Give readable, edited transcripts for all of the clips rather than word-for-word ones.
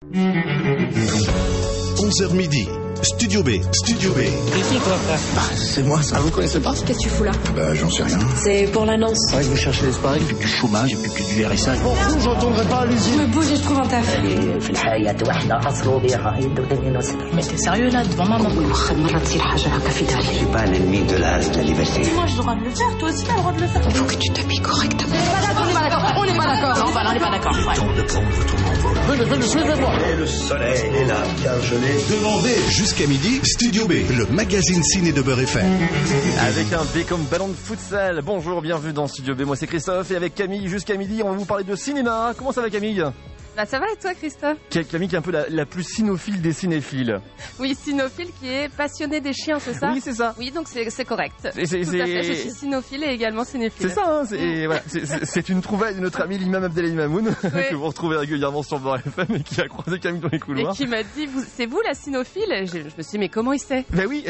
11h midi. Studio B. Studio B. Ici quoi, frère? C'est moi, ça. Ah, vous connaissez pas? Qu'est-ce que tu fous là? J'en sais rien. C'est pour l'annonce. Ouais, vous cherchez l'espace, et puis du chômage, et puis du RSA. Pour vous, j'entendrai pas à l'usine. Je me bouge et je trouve un taf. Mais t'es sérieux là, devant maman? Je suis pas l'ennemi de la liberté. Moi j'ai le droit de le faire, toi aussi t'as le droit de le faire. Il faut que tu t'habilles correctement. On n'est pas d'accord. Non, on n'est pas d'accord. Ouais. Temps de prendre votre envol. Venez, suivez-moi. Et le soleil est là, car je l'ai demandé. Jusqu'à midi, Studio B, le magazine ciné de Beurre FM. Avec un B comme ballon de futsal. Bonjour, bienvenue dans Studio B. Moi c'est Christophe et avec Camille jusqu'à midi on va vous parler de cinéma. Comment ça va Camille? Bah ça va et toi Christophe? Camille qui est un peu la plus cynophile des cinéphiles. Oui, cynophile qui est passionné des chiens, c'est ça? Oui, c'est ça. Oui, donc c'est correct. Tout à fait, je suis cynophile et également cinéphile. C'est ça, hein, c'est une trouvaille de notre ami l'imam Abdelali Mamoun, que vous retrouvez régulièrement sur Beurre FM et qui a croisé Camille dans les couloirs. Et qui m'a dit, c'est vous la cynophile? Je me suis dit, mais comment il sait? Ben oui.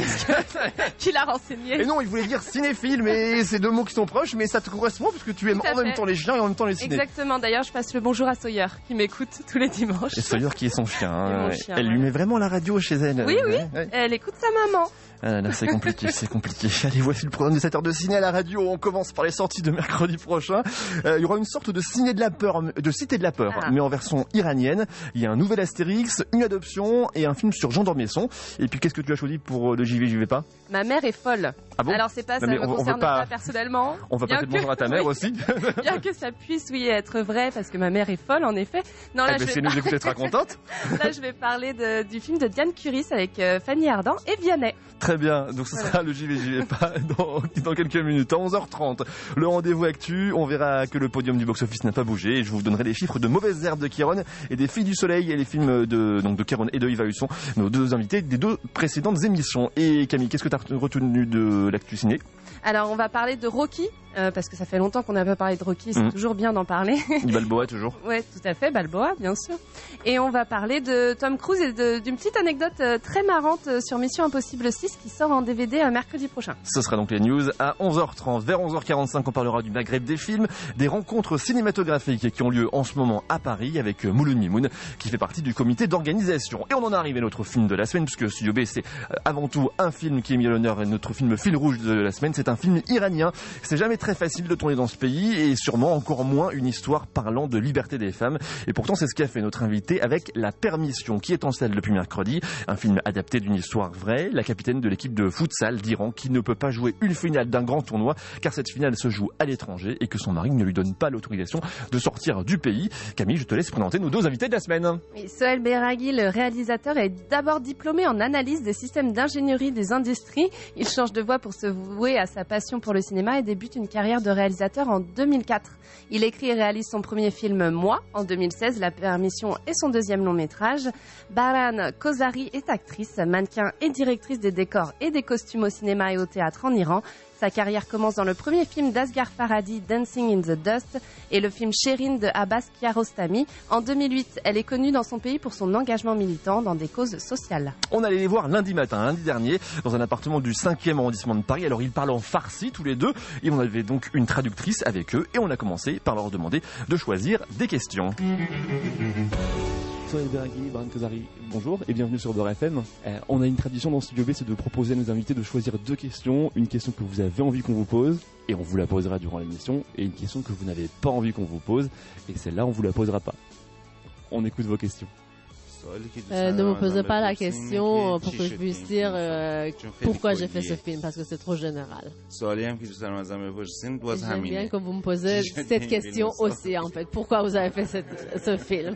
Qui l'a renseigné? Et non, il voulait dire cinéphile, mais c'est deux mots qui sont proches, mais ça te correspond parce que tu aimes en même temps les chiens et en même temps les ciné. Exactement, d'ailleurs je passe le bonjour à Sawyer qui m'écoute tous les dimanches. Et Sawyer qui est son chien, hein. Chien, Elle lui met vraiment la radio chez elle. Oui, Ouais. elle écoute sa maman. Ah là, c'est compliqué, c'est compliqué. Allez, voici le programme de 7 heures de ciné à la radio. On commence par les sorties de mercredi prochain. Il y aura une sorte de ciné de la peur, de cité de la peur, mais en version iranienne. Il y a un nouvel Astérix, une adoption et un film sur Jean d'Ormesson. Et puis, qu'est-ce que tu as choisi pour le j'y vais pas? Ma mère est folle. Ah bon? Alors c'est pas, ça mais me concerne pas personnellement. On va passer le bonjour à ta mère aussi. Bien que ça puisse, oui, être vrai, parce que ma mère est folle, en effet. Non, là, si elle nous écoute, elle sera contente. Là, je vais parler du film de Diane Curis avec Fanny Ardant et Vianney. Très bien, donc ce sera le j'y vais pas dans quelques minutes, à 11h30. Le rendez-vous actu, on verra que le podium du box-office n'a pas bougé et je vous donnerai les chiffres de Mauvaises Herbes de Kéron et des Filles du Soleil et les films de Kéron et de Yves Husson, nos deux invités des deux précédentes émissions. Et Camille, qu'est-ce que tu as retenu de l'actu ciné? Alors, on va parler de Rocky, parce que ça fait longtemps qu'on n'a pas parlé de Rocky, c'est toujours bien d'en parler. Balboa, toujours. Oui, tout à fait, Balboa, bien sûr. Et on va parler de Tom Cruise et d'une petite anecdote très marrante sur Mission Impossible 6 qui sort en DVD mercredi prochain. Ce sera donc les news à 11h30. Vers 11h45, on parlera du Maghreb des films, des rencontres cinématographiques qui ont lieu en ce moment à Paris avec Mouloud Mimoun, qui fait partie du comité d'organisation. Et on en arrive à notre film de la semaine, puisque Studio B, c'est avant tout un film qui est mis à l'honneur et notre film fil rouge de la semaine, c'est un film iranien. C'est jamais très facile de tourner dans ce pays et sûrement encore moins une histoire parlant de liberté des femmes. Et pourtant, c'est ce qu'a fait notre invité avec La Permission, qui est en salle depuis mercredi. Un film adapté d'une histoire vraie. La capitaine de l'équipe de futsal d'Iran qui ne peut pas jouer une finale d'un grand tournoi car cette finale se joue à l'étranger et que son mari ne lui donne pas l'autorisation de sortir du pays. Camille, je te laisse présenter nos deux invités de la semaine. Oui, Sohail Beraghi, le réalisateur, est d'abord diplômé en analyse des systèmes d'ingénierie des industries. Il change de voie pour se vouer à sa passion pour le cinéma et débute une carrière de réalisateur en 2004. Il écrit et réalise son premier film Moi en 2016, La Permission est son deuxième long métrage. Bahram Kozari est actrice, mannequin et directrice des décors et des costumes au cinéma et au théâtre en Iran. Sa carrière commence dans le premier film d'Asghar Farhadi, Dancing in the Dust, et le film Sherin de Abbas Kiarostami. En 2008, elle est connue dans son pays pour son engagement militant dans des causes sociales. On allait les voir lundi dernier, dans un appartement du 5e arrondissement de Paris. Alors ils parlent en farsi tous les deux, et on avait donc une traductrice avec eux, et on a commencé par leur demander de choisir des questions. Sohail Beraghi, Bahram Kozari, bonjour et bienvenue sur Beurre FM. On a une tradition dans Studio B, c'est de proposer à nos invités de choisir deux questions. Une question que vous avez envie qu'on vous pose, et on vous la posera durant l'émission, et une question que vous n'avez pas envie qu'on vous pose, et celle-là on vous la posera pas. On écoute vos questions. Ne me posez pas la question pour que je puisse dire pourquoi j'ai fait ce film, parce que c'est trop général. J'aime bien que vous me posez cette question aussi, en fait. Pourquoi vous avez fait ce film?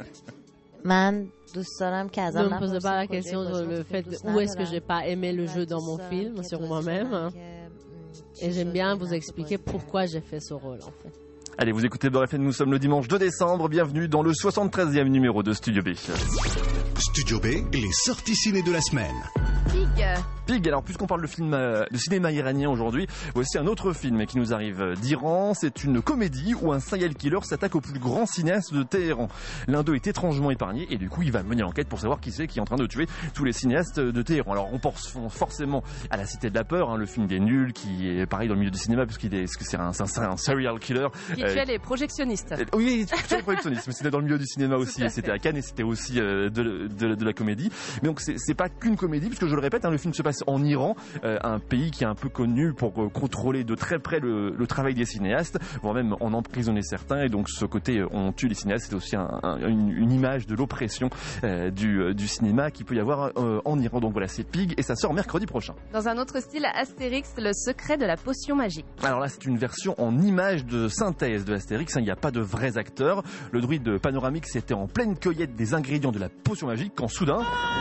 Ne me posez pas la question sur le fait où est-ce que j'ai pas aimé le jeu dans mon film, sur moi-même. Et j'aime bien vous expliquer pourquoi j'ai fait ce rôle, en fait. Allez, vous écoutez Beurre FM, nous sommes le dimanche 2 décembre. Bienvenue dans le 73e numéro de Studio B. Studio B, les sorties ciné de la semaine. Pig, alors puisqu'on parle de cinéma iranien aujourd'hui, voici un autre film qui nous arrive d'Iran. C'est une comédie où un serial killer s'attaque au plus grand cinéaste de Téhéran. L'un d'eux est étrangement épargné et du coup il va mener l'enquête pour savoir qui c'est qui est en train de tuer tous les cinéastes de Téhéran. Alors on pense forcément à La Cité de la Peur, le film des nuls qui est pareil dans le milieu du cinéma parce que c'est un serial killer. Qui es les projectionnistes. Oui, tu es les projectionnistes, mais c'était dans le milieu du cinéma aussi, et c'était à Cannes, et c'était aussi de la comédie. Mais donc c'est pas qu'une comédie, puisque je le répète, le film se passe en Iran, un pays qui est un peu connu pour contrôler de très près le travail des cinéastes, voire même en emprisonner certains, et donc ce côté on tue les cinéastes, c'est aussi une image de l'oppression du cinéma qu'il peut y avoir en Iran. Donc voilà, c'est Pig, et ça sort mercredi prochain. Dans un autre style, Astérix, le secret de la potion magique. Alors là, c'est une version en image de synthèse de Astérix, il n'y a pas de vrais acteurs. Le druide Panoramix était en pleine cueillette des ingrédients de la potion magique quand soudain,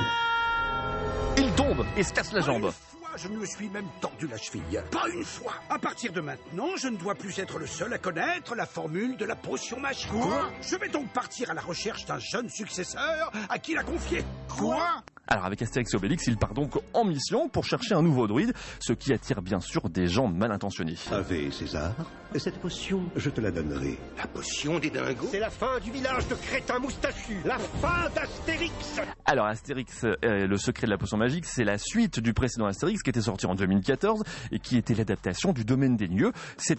il tombe et se casse la jambe. Je me suis même tordu la cheville. Pas une fois. À partir de maintenant, je ne dois plus être le seul à connaître la formule de la potion magique. Quoi ? Je vais donc partir à la recherche d'un jeune successeur à qui la confier. Quoi ? Alors avec Astérix et Obélix, il part donc en mission pour chercher un nouveau druide, ce qui attire bien sûr des gens mal intentionnés. Ave César, cette potion, je te la donnerai. La potion des dingos ? C'est la fin du village de crétins moustachus. La fin d'Astérix. Alors Astérix, le secret de la potion magique, c'est la suite du précédent Astérix qui était sorti en 2014 et qui était l'adaptation du Domaine des dieux.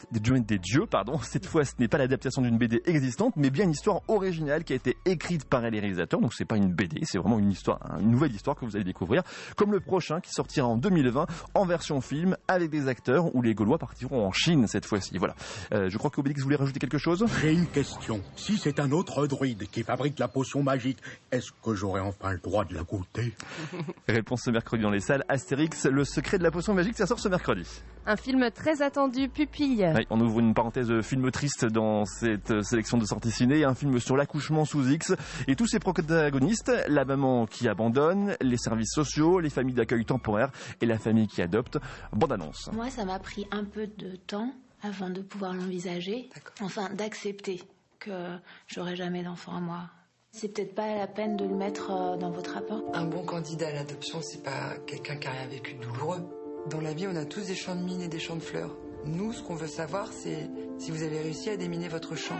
Cette fois, ce n'est pas l'adaptation d'une BD existante, mais bien une histoire originale qui a été écrite par les réalisateurs. Donc c'est pas une BD, c'est vraiment une histoire, une nouvelle histoire que vous allez découvrir, comme le prochain qui sortira en 2020 en version film avec des acteurs où les Gaulois partiront en Chine cette fois-ci. Voilà. Je crois qu'Obélix voulait rajouter quelque chose. J'ai une question. Si c'est un autre druide qui fabrique la potion magique, est-ce que j'aurai enfin le droit de la goûter ? Réponse ce mercredi dans les salles. Astérix, le secret de la potion magique, ça sort ce mercredi. Un film très attendu, Pupille. Oui, on ouvre une parenthèse film triste dans cette sélection de sorties ciné. Un film sur l'accouchement sous X et tous ses protagonistes, la maman qui abandonne, les services sociaux, les familles d'accueil temporaire et la famille qui adopte. Bande annonce. Moi, ça m'a pris un peu de temps avant de pouvoir l'envisager. Enfin, d'accepter que j'aurai jamais d'enfant à moi. C'est peut-être pas la peine de le mettre dans votre rapport. Un bon candidat à l'adoption, c'est pas quelqu'un qui a rien vécu de douloureux. Dans la vie, on a tous des champs de mines et des champs de fleurs. Nous, ce qu'on veut savoir, c'est si vous avez réussi à déminer votre champ.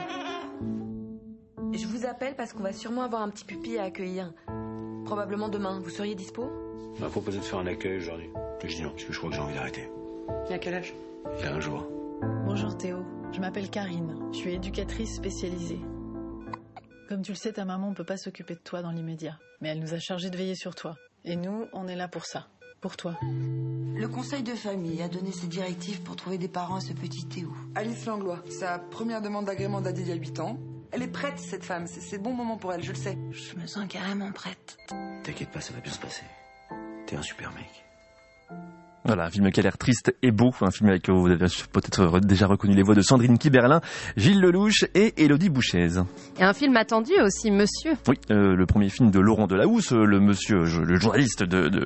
Je vous appelle parce qu'on va sûrement avoir un petit pupille à accueillir. Probablement demain. Vous seriez dispo ? On m'a proposé de faire un accueil aujourd'hui. Je dis non, parce que je crois que j'ai envie d'arrêter. Il y a quel âge ? Il y a un jour. Bonjour Théo, je m'appelle Karine. Je suis éducatrice spécialisée. Comme tu le sais, ta maman ne peut pas s'occuper de toi dans l'immédiat. Mais elle nous a chargés de veiller sur toi. Et nous, on est là pour ça. Pour toi. Le conseil de famille a donné ses directives pour trouver des parents à ce petit Théo. Alice Langlois, sa première demande d'agrément date d'il y a 8 ans. Elle est prête, cette femme. C'est le bon moment pour elle, je le sais. Je me sens carrément prête. T'inquiète pas, ça va bien se passer. T'es un super mec. Voilà, un film qui a l'air triste et beau, un film avec vous avez peut-être déjà reconnu les voix de Sandrine Kiberlin, Gilles Lelouch et Élodie Bouchez. Et un film attendu aussi, Monsieur. Oui, le premier film de Laurent Delahousse, le journaliste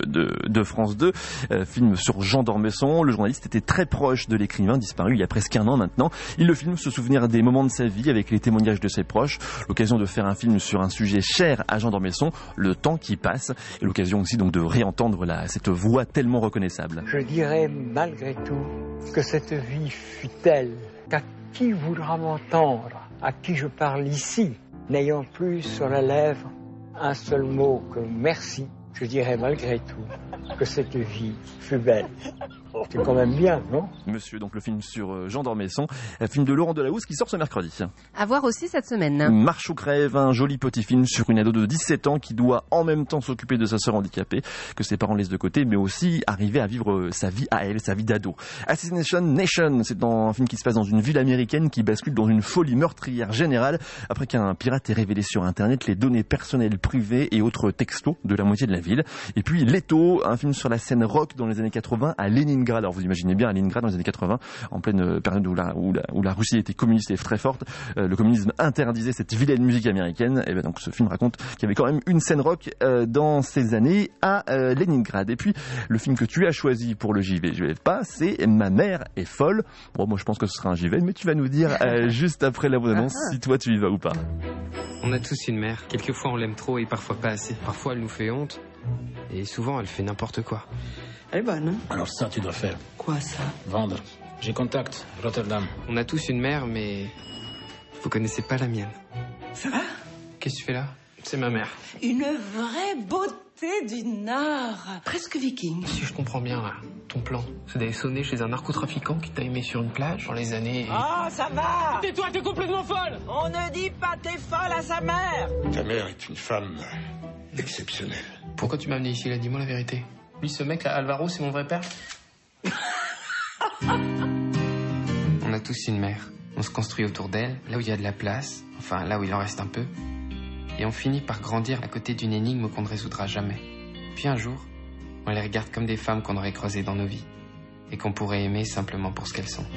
de France 2, film sur Jean d'Ormesson. Le journaliste était très proche de l'écrivain disparu il y a presque un an maintenant. Il le filme se souvenir des moments de sa vie avec les témoignages de ses proches, l'occasion de faire un film sur un sujet cher à Jean d'Ormesson, le temps qui passe, et l'occasion aussi donc de réentendre cette voix tellement reconnaissable. Je dirais malgré tout que cette vie fut telle qu'à qui voudra m'entendre, à qui je parle ici, n'ayant plus sur la lèvre un seul mot que merci, je dirais malgré tout que cette vie fut belle. C'est quand même bien, non ? Monsieur, donc le film sur Jean d'Ormesson, un film de Laurent Delahousse qui sort ce mercredi. À voir aussi cette semaine. Marche ou crève, un joli petit film sur une ado de 17 ans qui doit en même temps s'occuper de sa sœur handicapée, que ses parents laissent de côté, mais aussi arriver à vivre sa vie à elle, sa vie d'ado. Assassination Nation, c'est un film qui se passe dans une ville américaine qui bascule dans une folie meurtrière générale après qu'un pirate ait révélé sur Internet les données personnelles privées et autres textos de la moitié de la ville. Et puis Leto, un film sur la scène rock dans les années 80 à Leningrad. Alors vous imaginez bien à Leningrad dans les années 80, en pleine période où la Russie était communiste et très forte, le communisme interdisait cette vilaine musique américaine. Et bien donc ce film raconte qu'il y avait quand même une scène rock dans ces années à Leningrad. Et puis le film que tu as choisi pour le JV, je ne vais pas, c'est Ma mère est folle. Bon, moi je pense que ce sera un JV, mais tu vas nous dire juste après la bande-annonce si toi tu y vas ou pas. On a tous une mère. Quelquefois on l'aime trop et parfois pas assez. Parfois elle nous fait honte et souvent elle fait n'importe quoi. Elle est bonne, non ? Alors ça, tu dois faire. Quoi, ça ? Vendre. J'ai contact, Rotterdam. On a tous une mère, mais vous connaissez pas la mienne. Ça va ? Qu'est-ce que tu fais là ? C'est ma mère. Une vraie beauté du Nord. Presque viking. Si je comprends bien, là, ton plan, c'est d'aller sonner chez un narcotrafiquant qui t'a aimé sur une plage dans les années... Ah, ça va! Tais-toi, t'es complètement folle! On ne dit pas t'es folle à sa mère! Ta mère est une femme exceptionnelle. Pourquoi tu m'as amené ici, là? Dis-moi la vérité. Lui, ce mec, là, Alvaro, c'est mon vrai père? On a tous une mère. On se construit autour d'elle, là où il y a de la place, enfin là où il en reste un peu. Et on finit par grandir à côté d'une énigme qu'on ne résoudra jamais. Puis un jour, on les regarde comme des femmes qu'on aurait creusées dans nos vies et qu'on pourrait aimer simplement pour ce qu'elles sont.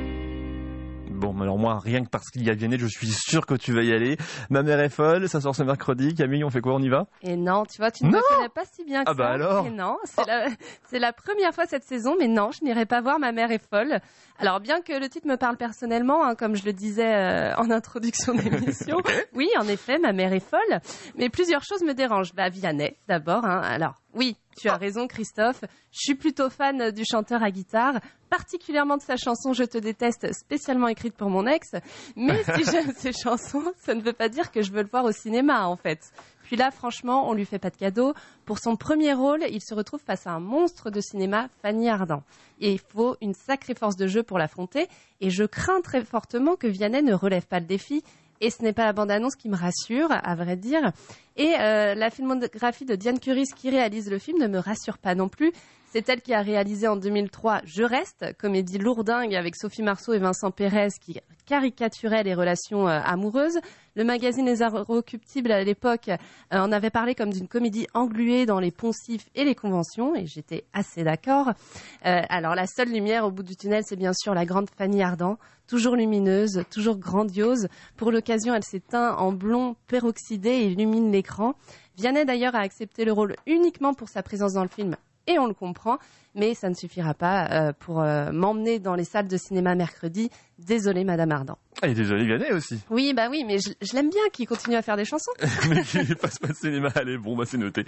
Bon, alors moi, rien que parce qu'il y a Vianney, je suis sûr que tu vas y aller. Ma mère est folle, ça sort ce mercredi. Camille, on fait quoi, on y va? Et non, tu vois, tu ne me connais pas si bien que ça. Bah alors. Et non, c'est la première fois cette saison, mais non, je n'irai pas voir Ma mère est folle. Alors, bien que le titre me parle personnellement, hein, comme je le disais en introduction d'émission, oui, en effet, Ma mère est folle, mais plusieurs choses me dérangent. Bah, Vianney, d'abord, hein. Alors, oui, tu as raison, Christophe, je suis plutôt fan du chanteur à guitare, particulièrement de sa chanson « Je te déteste », spécialement écrite pour mon ex, mais si j'aime ses chansons, ça ne veut pas dire que je veux le voir au cinéma, en fait. Puis là, franchement, on lui fait pas de cadeau. Pour son premier rôle, il se retrouve face à un monstre de cinéma, Fanny Ardant. Et il faut une sacrée force de jeu pour l'affronter. Et je crains très fortement que Vianney ne relève pas le défi. Et ce n'est pas la bande-annonce qui me rassure, à vrai dire. Et la filmographie de Diane Curis, qui réalise le film, ne me rassure pas non plus. C'est elle qui a réalisé en 2003 Je reste, comédie lourdingue avec Sophie Marceau et Vincent Pérez qui caricaturait les relations amoureuses. Le magazine Les Inrecuptibles à l'époque en avait parlé comme d'une comédie engluée dans les poncifs et les conventions et j'étais assez d'accord. Alors la seule lumière au bout du tunnel, c'est bien sûr la grande Fanny Ardant, toujours lumineuse, toujours grandiose. Pour l'occasion, elle s'est teinte en blond peroxydé et illumine l'écran. Vianney d'ailleurs a accepté le rôle uniquement pour sa présence dans le film. Et on le comprend, mais ça ne suffira pas pour m'emmener dans les salles de cinéma mercredi. Désolée, Madame Ardant. Ah, et désolé, Vianney aussi. Oui, bah oui, mais je l'aime bien qu'il continue à faire des chansons. Mais qu'il fasse pas de cinéma, allez, bon, bah c'est noté.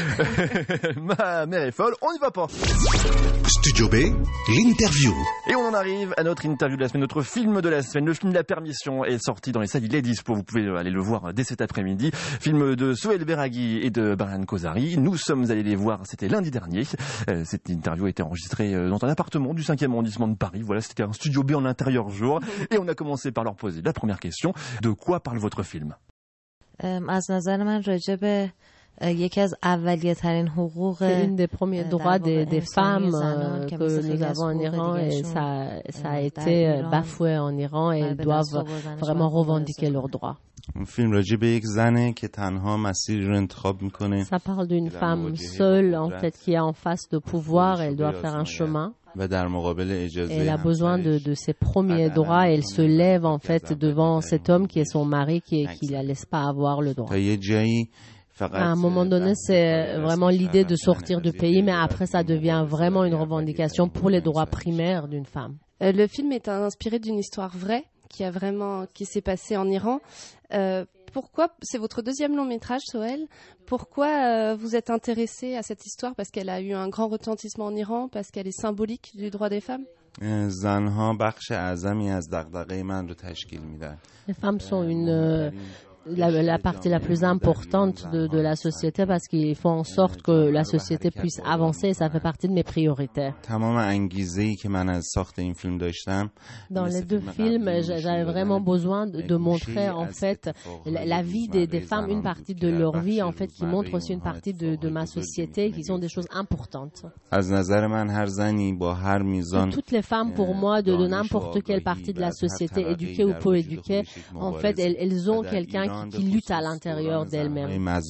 Ma mère est folle, on n'y va pas. Studio B, l'interview. Et on en arrive à notre interview de la semaine, notre film de la semaine. Le film La Permission est sorti dans les salles, il est dispo, vous pouvez aller le voir dès cet après-midi. Film de Sohail Beraghi et de Brian Kosari. Nous sommes allés les voir, c'était lundi dernier. Cette interview a été enregistrée dans un appartement du 5e arrondissement de Paris. Voilà, c'était un studio B en intérieur jour. Et on a commencé par leur poser la première question. De quoi parle votre film? C'est une des premiers droits des femmes que nous avons en Iran et ça a été bafoué en Iran et elles doivent vraiment revendiquer leurs droits. Ça parle d'une femme seule en fait qui a en face de pouvoir, elle doit faire un chemin. Et elle a besoin de ses premiers droits et elle se lève en fait devant cet homme qui est son mari qui la laisse pas avoir le droit. À un moment donné, c'est vraiment l'idée de sortir du pays, mais après ça devient vraiment une revendication pour les droits primaires d'une femme. Le film est inspiré d'une histoire vraie qui s'est passée en Iran. Pourquoi, c'est votre deuxième long métrage, Sohail, pourquoi vous êtes intéressé à cette histoire? Parce qu'elle a eu un grand retentissement en Iran, parce qu'elle est symbolique du droit des femmes? Les femmes sont la partie la plus importante de la société parce qu'ils font en sorte que la société puisse avancer et ça fait partie de mes priorités. Dans les deux films, j'avais vraiment besoin de montrer en fait la vie des femmes, une partie de leur vie en fait qui montre aussi une partie de ma société qui sont des choses importantes. Toutes les femmes pour moi de n'importe quelle partie de la société, éduquées ou peu éduquées, en fait elles ont quelqu'un qui lutte à l'intérieur d'elle-même.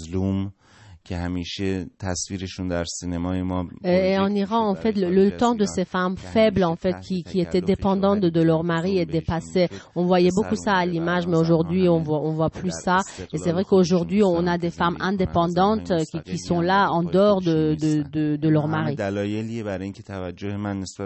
Et en Iran, en fait, le temps de ces femmes faibles, en fait, qui étaient dépendantes de leur mari est dépassé. On voyait beaucoup ça à l'image, mais aujourd'hui, on voit plus ça. Et c'est vrai qu'aujourd'hui, on a des femmes indépendantes qui sont là en dehors de leur mari.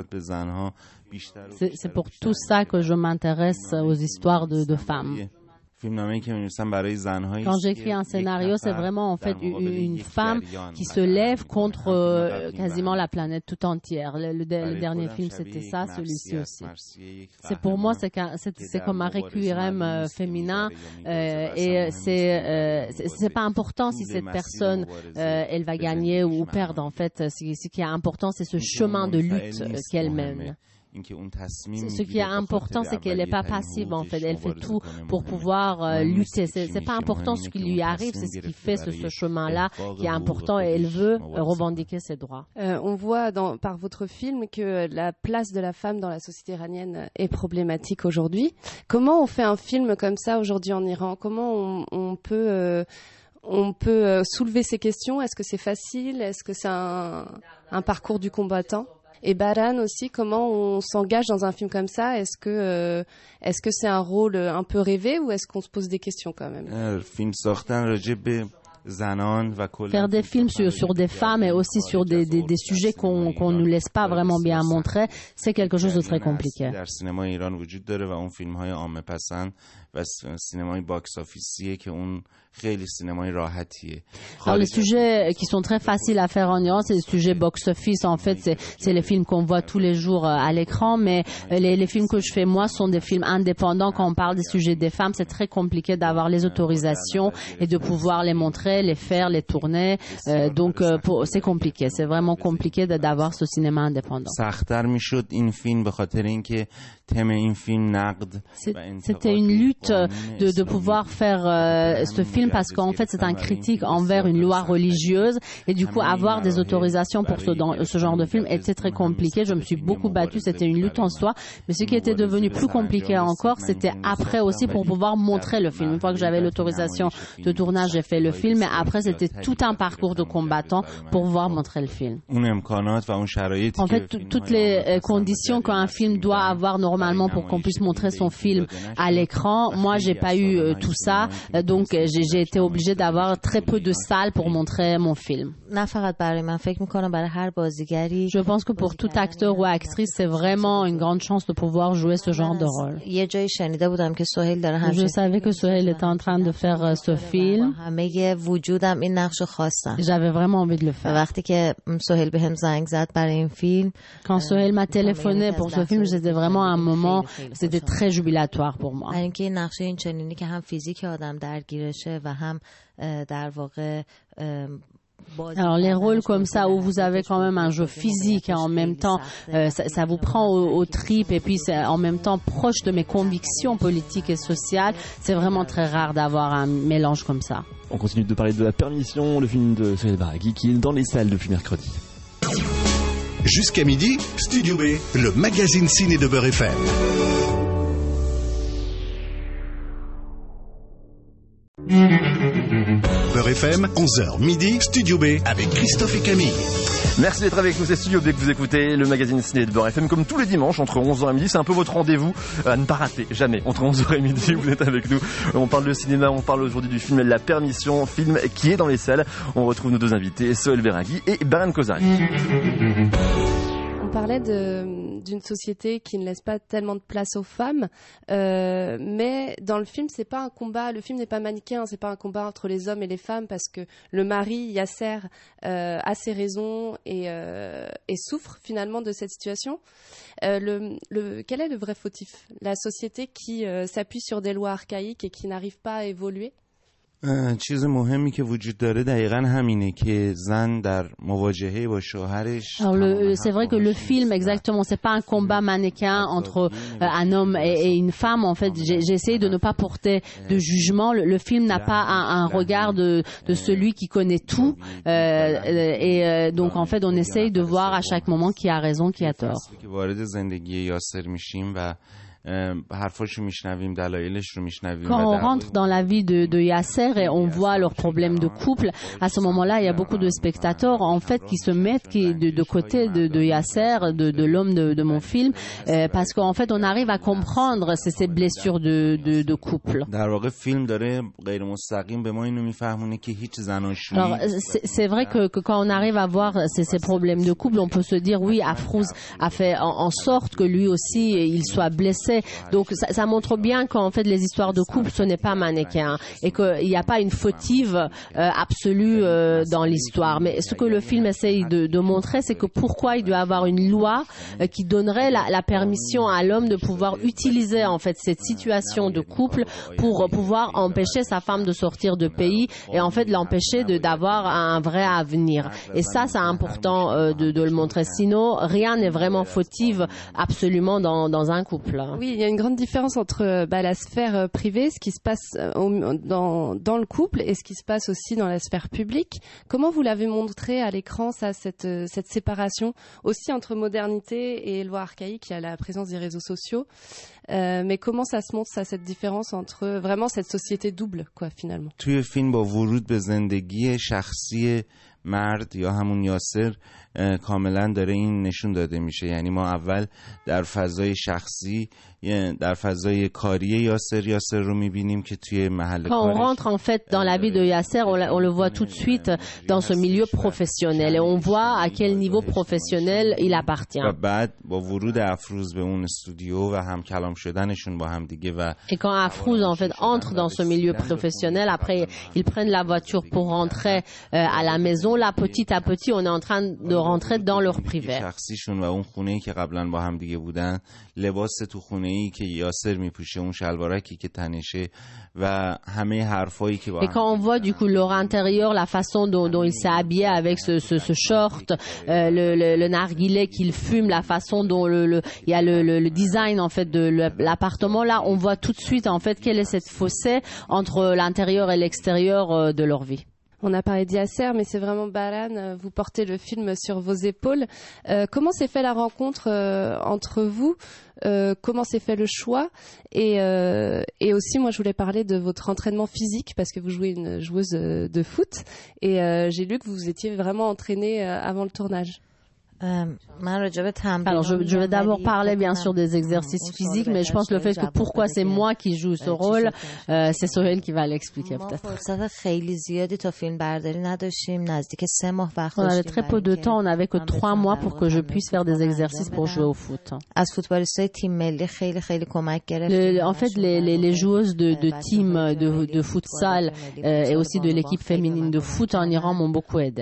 C'est pour tout ça que je m'intéresse aux histoires de femmes. Quand j'écris un scénario, c'est vraiment en fait une femme qui se lève contre quasiment la planète tout entière. Le dernier film, c'était ça, celui-ci aussi. C'est pour moi, c'est comme un requiem féminin et c'est pas important si cette personne elle va gagner ou perdre. En fait, ce qui est important, c'est ce chemin de lutte qu'elle mène. Ce qui est important, c'est qu'elle n'est pas passive, en fait. Elle fait tout pour pouvoir lutter. C'est pas important ce qui lui arrive, c'est ce qui fait ce chemin-là qui est important et elle veut revendiquer ses droits. On voit par votre film que la place de la femme dans la société iranienne est problématique aujourd'hui. Comment on fait un film comme ça aujourd'hui en Iran? Comment on peut soulever ces questions? Est-ce que c'est facile? Est-ce que c'est un parcours du combattant? Et Baran aussi, comment on s'engage dans un film comme ça? Est-ce que c'est un rôle un peu rêvé ou est-ce qu'on se pose des questions quand même? Faire des films sur des femmes et aussi sur des sujets qu'on ne nous laisse pas vraiment bien montrer, c'est quelque chose de très compliqué. Alors les sujets qui sont très faciles à faire en Iran, c'est les sujets box-office. En fait, c'est les films qu'on voit tous les jours à l'écran, mais les films que je fais moi sont des films indépendants. Quand on parle des sujets des femmes, c'est très compliqué d'avoir les autorisations et de pouvoir les montrer, les faire, les tourner. Donc c'est compliqué. C'est vraiment compliqué d'avoir ce cinéma indépendant. C'était une lutte de pouvoir faire ce film parce qu'en fait c'est un critique envers une loi religieuse et du coup avoir des autorisations pour ce genre de film était très compliqué. Je me suis beaucoup battue, c'était une lutte en soi, mais ce qui était devenu plus compliqué encore, c'était après aussi pour pouvoir montrer le film. Une fois que j'avais l'autorisation de tournage, j'ai fait le film, mais après c'était tout un parcours de combattant pour pouvoir montrer le film. En fait, toutes les conditions qu'un film doit avoir normalement pour qu'on puisse montrer son film à l'écran, moi j'ai pas eu tout ça, donc j'ai été obligée d'avoir très peu de salles pour montrer mon film. Je pense que pour tout acteur ou actrice, c'est vraiment une grande chance de pouvoir jouer ce genre de rôle. Je savais que Sohail était en train de faire ce film. J'avais vraiment envie de le faire. Quand Sohail m'a téléphoné pour ce film, c'était vraiment un moment, c'était très jubilatoire pour moi. Alors les rôles comme ça où vous avez quand même un jeu physique et en même temps ça vous prend aux tripes et puis c'est en même temps proche de mes convictions politiques et sociales, c'est vraiment très rare d'avoir un mélange comme ça. On continue de parler de La Permission, le film de Sohail Baraghi qui est dans les salles depuis mercredi. Jusqu'à midi, Studio B, le magazine ciné de Beurre FM. Beurre FM, 11h midi, Studio B avec Christophe et Camille. Merci d'être avec nous, c'est Studio B que vous écoutez, le magazine ciné de Beurre FM, comme tous les dimanches entre 11h et midi. C'est un peu votre rendez-vous à ne pas rater, jamais. Entre 11h et midi, vous êtes avec nous. On parle de cinéma, on parle aujourd'hui du film La Permission, film qui est dans les salles. On retrouve nos deux invités, Sohail Baraghi et Baran Kozari. On parlait d'une société qui ne laisse pas tellement de place aux femmes, mais dans le film, c'est pas un combat. Le film n'est pas manichéen, c'est pas un combat entre les hommes et les femmes parce que le mari Yasser a ses raisons et souffre finalement de cette situation. Quel est le vrai fautif? La société qui s'appuie sur des lois archaïques et qui n'arrive pas à évoluer? چیز مهمی که وجود داره دقیقاً همینه که زن در مواجهه با شوهرش. C'est vrai que le film exactement, c'est pas un combat manichéen entre un homme et une femme. En fait, j'ai essayé de ne pas porter de jugement. Le film n'a pas un regard de celui qui connaît tout et donc en fait on essaye de voir à chaque moment qui a raison, qui a tort. وارد زندگی یاسر میشیم و Quand on rentre dans la vie de Yasser et on voit leurs problèmes de couple, à ce moment-là, il y a beaucoup de spectateurs en fait qui se mettent de côté de Yasser, de l'homme de mon film, parce qu'en fait, on arrive à comprendre ces blessures de couple. Alors, c'est vrai que quand on arrive à voir ces problèmes de couple, on peut se dire oui, Afrouz a fait en sorte que lui aussi il soit blessé français. Donc ça montre bien qu'en fait les histoires de couple ce n'est pas manichéen et qu'il n'y a pas une fautive absolue dans l'histoire. Mais ce que le film essaye de montrer, c'est que pourquoi il doit y avoir une loi qui donnerait la permission à l'homme de pouvoir utiliser en fait cette situation de couple pour pouvoir empêcher sa femme de sortir de pays et en fait l'empêcher d'avoir un vrai avenir. Et ça c'est important de le montrer. Sinon, rien n'est vraiment fautif absolument dans un couple. Oui, il y a une grande différence entre la sphère privée, ce qui se passe dans le couple et ce qui se passe aussi dans la sphère publique. Comment vous l'avez montré à l'écran, ça, cette séparation aussi entre modernité et loi archaïque? Il y a la présence des réseaux sociaux. Mais comment ça se montre, ça, cette différence entre vraiment cette société double, quoi, finalement? توی فیلم با ورود به زندگی شخصی مرد یا همون یاسر کاملا داره این نشون داده میشه. یعنی ما اول در فضای شخصی در فضای کاری یاسر رو میبینیم که توی محل Quand on rentre en fait dans la vie de Yasser, on le voit tout de suite dans ce milieu professionnel et on voit à quel niveau professionnel il appartient. و بعد با ورود افروز به اون استودیو و هم کلام شدنشون با هم دیگه و Et quand Afrouz en fait entre dans ce milieu professionnel, après ils prennent la voiture pour rentrer à la maison, là petit à petit on est en train de rentrer dans leur privé. شخصیشون و اون خونه‌ای که قبلا با هم دیگه بودن، لباس تو خونه‌ای که یاسر میپوشه، اون شلوارکی که تنشه و همه حرفایی که با Et quand on voit du coup leur intérieur, la façon dont il s'est habillé avec ce short, le narguilé qu'il fume, la façon dont il y a le design en fait de l'appartement, là on voit tout de suite en fait quelle est cette fossé entre l'intérieur et l'extérieur de leur vie. On a parlé d'Yasser, mais c'est vraiment Baran, vous portez le film sur vos épaules. Comment s'est fait la rencontre entre vous? Comment s'est fait le choix? Et aussi, moi, je voulais parler de votre entraînement physique, parce que vous jouez une joueuse de foot. Et j'ai lu que vous étiez vraiment entraînée avant le tournage. Alors je vais d'abord parler bien sûr des exercices physiques, mais je pense le fait que pourquoi c'est moi qui joue ce rôle, c'est Sohel qui va l'expliquer peut-être. On avait très peu de temps, on n'avait que 3 mois pour que je puisse faire des exercices pour jouer au foot. En fait, les joueuses de team de futsal et aussi de l'équipe féminine de foot en Iran m'ont beaucoup aidé.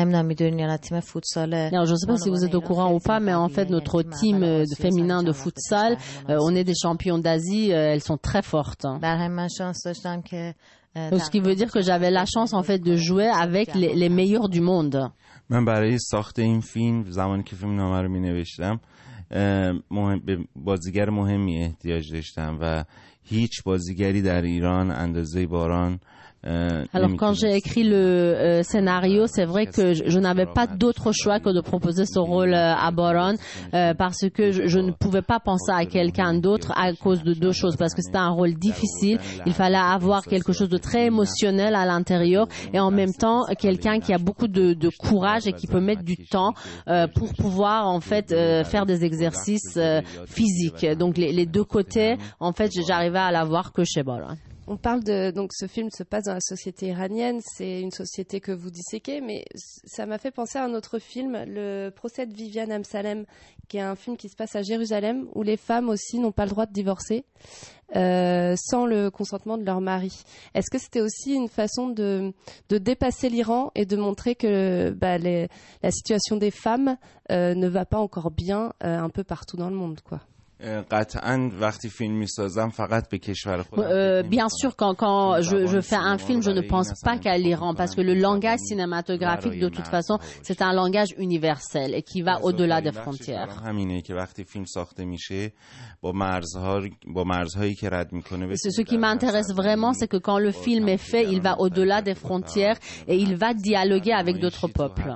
Alors, je ne sais pas si vous êtes au courant ou pas, mais en fait, notre team féminin de futsal, on est des champions d'Asie, elles sont très fortes. Donc, ce qui veut dire que j'avais la chance en fait de jouer avec les meilleurs du monde. من برای ساخت این فیلم زمانی که فیلمنامه رو می‌نوشتم به بازیگر مهمی احتیاج داشتم و هیچ بازیگری در ایران اندازه باران. Alors quand j'ai écrit le scénario, c'est vrai que je n'avais pas d'autre choix que de proposer ce rôle à Baran parce que je ne pouvais pas penser à quelqu'un d'autre à cause de 2 choses, parce que c'était un rôle difficile, il fallait avoir quelque chose de très émotionnel à l'intérieur et en même temps quelqu'un qui a beaucoup de courage et qui peut mettre du temps pour pouvoir en fait faire des exercices physiques. Donc les 2 côtés, en fait, j'arrivais à l'avoir que chez Baran. On parle donc ce film se passe dans la société iranienne, c'est une société que vous disséquez, mais ça m'a fait penser à un autre film, le procès de Viviane Amsalem, qui est un film qui se passe à Jérusalem, où les femmes aussi n'ont pas le droit de divorcer sans le consentement de leur mari. Est-ce que c'était aussi une façon de dépasser l'Iran et de montrer que la situation des femmes ne va pas encore bien un peu partout dans le monde, quoi? Bien sûr, quand je fais un film, je ne pense pas qu'à l'Iran, parce que le langage cinématographique, de toute façon, c'est un langage universel et qui va au-delà des frontières. Ce qui m'intéresse vraiment, c'est que quand le film est fait, il va au-delà des frontières et il va dialoguer avec d'autres peuples.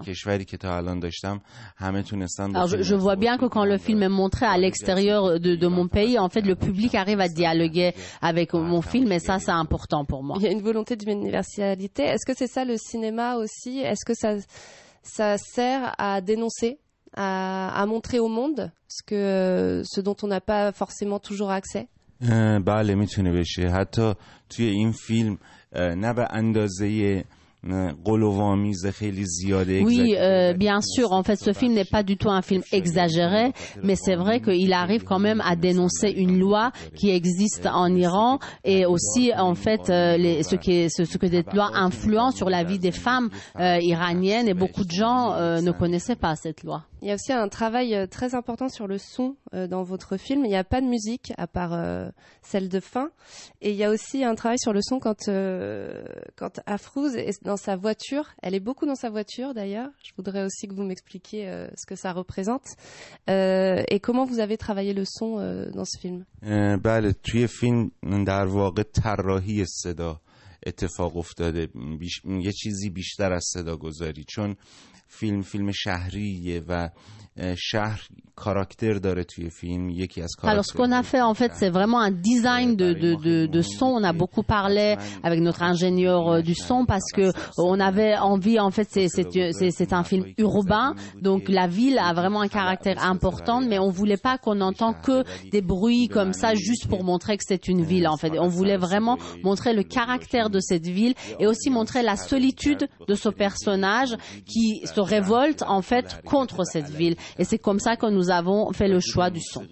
Alors je vois bien que quand le film est montré à l'extérieur de mon pays, en fait, le public arrive à dialoguer avec mon film et ça, c'est important pour moi. Il y a une volonté d'universalité. Est-ce que c'est ça le cinéma aussi? Est-ce que ça sert à dénoncer, à montrer au monde ce dont on n'a pas forcément toujours accès? بله میتونه بشه. حتی توی این فیلم نه به اندازه Oui, bien sûr. En fait, ce film n'est pas du tout un film exagéré, mais c'est vrai qu'il arrive quand même à dénoncer une loi qui existe en Iran et aussi, en fait, ce que des lois influent sur la vie des femmes iraniennes et beaucoup de gens ne connaissaient pas cette loi. Il y a aussi un travail très important sur le son dans votre film. Il n'y a pas de musique à part celle de fin. Et il y a aussi un travail sur le son quand Afrouz est dans sa voiture. Elle est beaucoup dans sa voiture d'ailleurs. Je voudrais aussi que vous m'expliquiez ce que ça représente. Et comment vous avez travaillé le son dans ce film. بله توی فیلم در واقع طراحی صدا اتفاق افتاده یه چیزی بیشتر از صدا گذاری چون فیلم شهریه و شهر caractère داره توی film. Alors ce qu'on a fait en fait c'est vraiment un design de son. On a beaucoup parlé avec notre ingénieur du son parce que on avait envie en fait c'est un film urbain donc la ville a vraiment un caractère important mais on voulait pas qu'on entende que des bruits comme ça juste pour montrer que c'est une ville en fait. On voulait vraiment montrer le caractère de cette ville et aussi montrer la solitude de ce personnage qui se révolte en fait contre cette ville et c'est comme ça que nous avons fait le choix du son.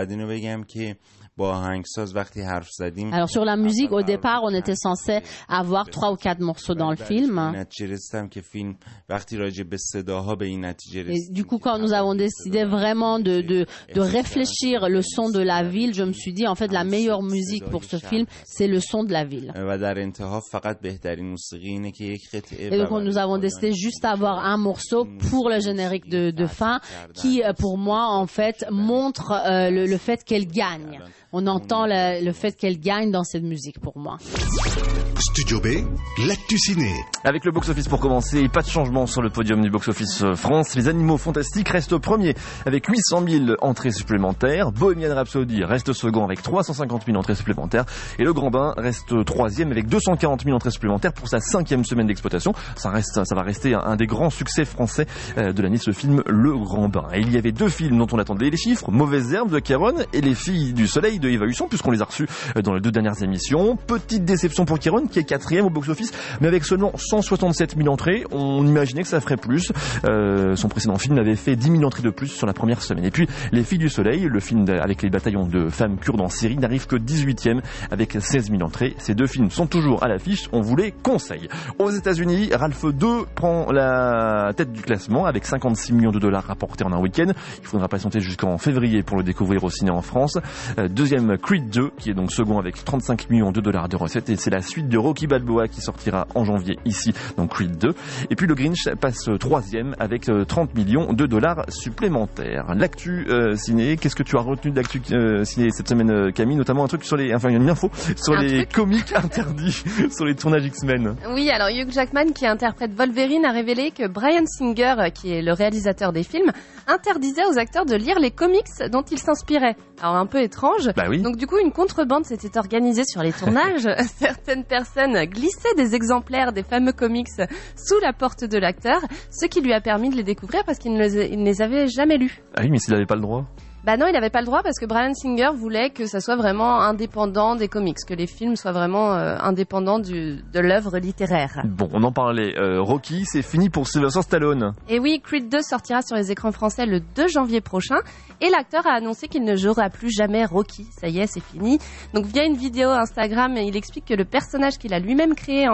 Alors sur la musique, au départ, on était censé avoir 3 ou 4 morceaux dans le film. Et du coup, quand nous avons décidé vraiment de réfléchir le son de la ville, je me suis dit, en fait, la meilleure musique pour ce film, c'est le son de la ville. Et donc, nous avons décidé juste d'avoir un morceau pour le générique de fin qui, pour moi, en fait, montre le fait qu'elle gagne. On entend le fait qu'elle gagne dans cette musique pour moi. Studio B, l'actu ciné. Avec le box-office pour commencer, pas de changement sur le podium du box-office France. Les Animaux Fantastiques restent premiers avec 800 000 entrées supplémentaires. Bohemian Rhapsody reste second avec 350 000 entrées supplémentaires. Et Le Grand Bain reste troisième avec 240 000 entrées supplémentaires pour sa 5e semaine d'exploitation. Ça va rester un des grands succès français de l'année, ce film Le Grand Bain. Et il y avait 2 films dont on attendait les chiffres. Mauvaises Herbes de Kéron et Les Filles du Soleil de Eva Husson, puisqu'on les a reçus dans les 2 dernières émissions. Petite déception pour Kéron, qui est 4e au box-office, mais avec seulement 167 000 entrées. On imaginait que ça ferait plus. Son précédent film avait fait 10 000 entrées de plus sur la première semaine. Et puis, Les Filles du Soleil, le film avec les bataillons de femmes kurdes en Syrie, n'arrive que 18e avec 16 000 entrées. Ces 2 films sont toujours à l'affiche. On vous les conseille. Aux États-Unis, Ralph 2 prend la tête du classement avec 56 millions de dollars rapportés en un week-end. Il faudra patienter jusqu'en février pour le découvrir au ciné en France. Deuxième, Creed 2, qui est donc second avec 35 millions de dollars de recettes. Et c'est la suite de Rocky Balboa qui sortira en janvier ici, donc Creed 2. Et puis le Grinch passe 3e avec 30 millions de dollars supplémentaires. L'actu ciné, qu'est-ce que tu as retenu de l'actu ciné cette semaine, Camille? Notamment un truc sur une info sur les comiques interdits sur les tournages X-Men. Oui, alors Hugh Jackman, qui interprète Wolverine, a révélé que Bryan Singer, qui est le réalisateur des films, interdisait aux acteurs de lire les comics dont ils s'inspiraient. Alors un peu étrange. Bah oui. Donc du coup, une contrebande s'était organisée sur les tournages. Certaines personnes glissaient des exemplaires des fameux comics sous la porte de l'acteur, ce qui lui a permis de les découvrir parce qu'il ne les avait jamais lus. Ah oui, mais s'il n'avait pas le droit. Bah non, il n'avait pas le droit parce que Bryan Singer voulait que ça soit vraiment indépendant des comics, que les films soient vraiment indépendants de l'œuvre littéraire. Bon, on en parlait. Rocky, c'est fini pour Sylvester Stallone. Et oui, Creed 2 sortira sur les écrans français le 2 janvier prochain. Et l'acteur a annoncé qu'il ne jouera plus jamais Rocky. Ça y est, c'est fini. Donc via une vidéo Instagram, il explique que le personnage qu'il a lui-même créé en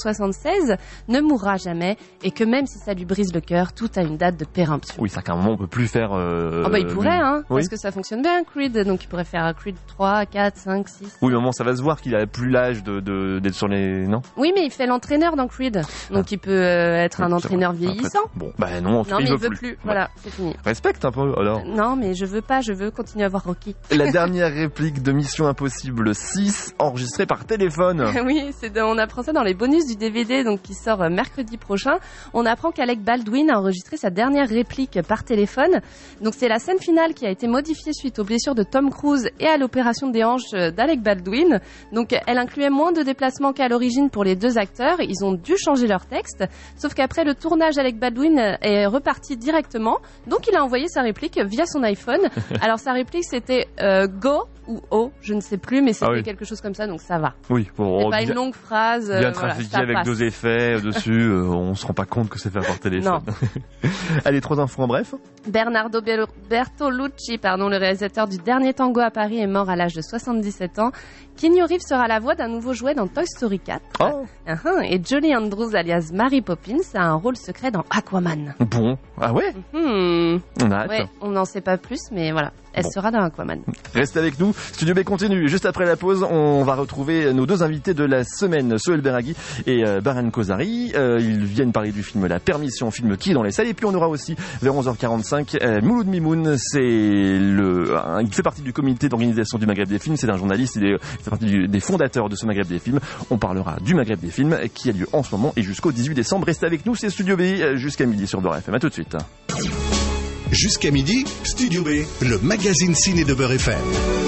1976 ne mourra jamais et que même si ça lui brise le cœur, tout a une date de péremption. Oui, c'est qu'à un moment on peut plus faire... il pourrait, hein. Oui. Parce que ça fonctionne bien, Creed. Donc il pourrait faire Creed 3, 4, 5, 6. Oui, maman, ça va se voir qu'il a plus l'âge d'être sur les... Non ? Oui, mais il fait l'entraîneur dans Creed. Donc il peut être un entraîneur vieillissant. Bon, bah non, mais il veut plus. Voilà, c'est fini. Respecte un peu, alors. Non, mais je veux pas, je veux continuer à voir Rocky. La dernière réplique de Mission Impossible 6, enregistrée par téléphone. Oui, on apprend ça dans les bonus du DVD, donc qui sort mercredi prochain. On apprend qu'Alec Baldwin a enregistré sa dernière réplique par téléphone. Donc c'est la scène finale qui a été été modifiée suite aux blessures de Tom Cruise et à l'opération des hanches d'Alec Baldwin. Donc, elle incluait moins de déplacements qu'à l'origine pour les deux acteurs. Ils ont dû changer leur texte. Sauf qu'après le tournage, Alec Baldwin est reparti directement. Donc, il a envoyé sa réplique via son iPhone. Alors, sa réplique, c'était go ou oh, je ne sais plus, mais c'était quelque chose comme ça, donc ça va. Oui, bon, c'est pas une longue phrase. Bien trafiqué avec passe. 2 effets dessus, on se rend pas compte que c'est fait par téléphone. Allez, 3 infos en bref. Bernardo Bertolucci, le réalisateur du Dernier Tango à Paris, est mort à l'âge de 77 ans. Keanu Reeves sera la voix d'un nouveau jouet dans Toy Story 4. Et Julie Andrews, alias Mary Poppins, a un rôle secret dans Aquaman. Bon, ah ouais On a hâte. Ouais, on n'en sait pas plus, mais voilà, elle sera dans Aquaman. Restez avec nous, Studio B continue. Juste après la pause, on va retrouver nos 2 invités de la semaine, Sohail Berragui et Baran Kozari. Ils viennent parler du film La Permission, film qui est dans les salles. Et puis on aura aussi, vers 11h45, Mouloud Mimoun. Il fait partie du comité d'organisation du Maghreb des films. C'est un journaliste, il fait partie des fondateurs de ce Maghreb des films. On parlera du Maghreb des films qui a lieu en ce moment et jusqu'au 18 décembre. Restez avec nous, c'est Studio B jusqu'à midi sur Beurre FM. À tout de suite. Jusqu'à midi, Studio B, le magazine ciné de Beurre FM.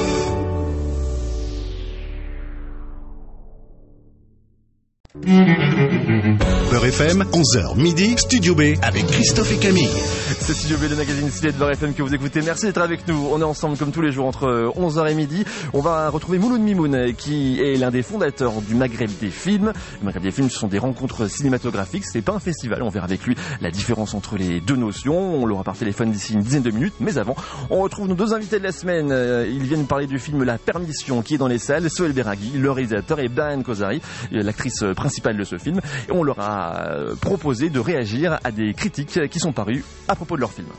Beurre FM, 11h midi, Studio B avec Christophe et Camille. C'est Studio B, le magazine ciné de Beurre FM que vous écoutez. Merci d'être avec nous. On est ensemble comme tous les jours entre 11h et midi. On va retrouver Mouloud Mimoun qui est l'un des fondateurs du Maghreb des films. Le Maghreb des films, ce sont des rencontres cinématographiques. C'est pas un festival. On verra avec lui la différence entre les deux notions. On l'aura par téléphone d'ici une dizaine de minutes. Mais avant, on retrouve nos 2 invités de la semaine. Ils viennent parler du film La Permission qui est dans les salles. Sohail Berragui, le réalisateur, et Baran Kozari, l'actrice principale de ce film. Et on leur a proposé de réagir à des critiques qui sont parues à propos de leur film.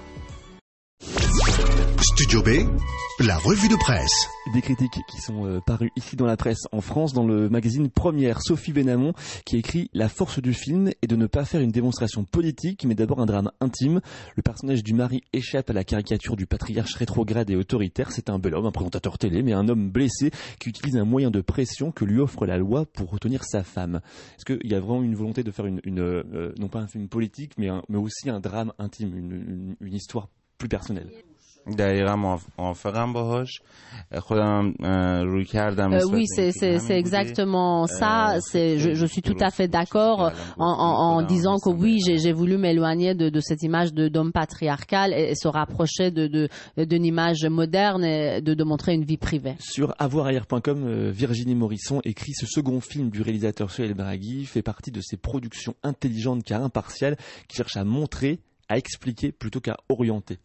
Studio B, la revue de presse. Des critiques qui sont parues ici dans la presse en France, dans le magazine Première. Sophie Benamon qui écrit « La force du film est de ne pas faire une démonstration politique, mais d'abord un drame intime. Le personnage du mari échappe à la caricature du patriarche rétrograde et autoritaire. C'est un bel homme, un présentateur télé, mais un homme blessé qui utilise un moyen de pression que lui offre la loi pour retenir sa femme. » Est-ce qu'il y a vraiment une volonté de faire non pas un film politique, mais aussi un drame intime, une histoire plus personnelle? دقیقا موافقم باهاش خودم روی کردم oui, c'est exactement ça. Je suis tout à fait d'accord en disant que oui, j'ai voulu m'éloigner de cette image d'homme patriarcal et se rapprocher d'une image moderne et de montrer une vie privée. Sur avoirailleurs.com, Virginie Morisson écrit: ce second film du réalisateur Sohail Berragui fait partie de ces productions intelligentes car impartiales qui cherchent à montrer, à expliquer plutôt qu'à orienter.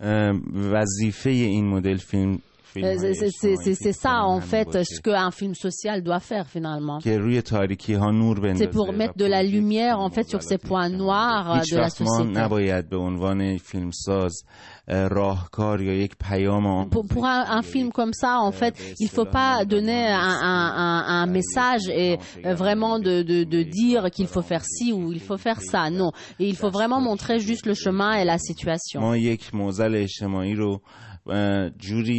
C'est ça en fait ce qu'un film social doit faire finalement. C'est pour mettre de la lumière en fait sur ces points noirs de la société. Pour un film comme ça, en fait, il ne faut pas donner un message et vraiment de dire qu'il faut faire ci ou il faut faire ça. Non, et il faut vraiment montrer juste le chemin et la situation. Quand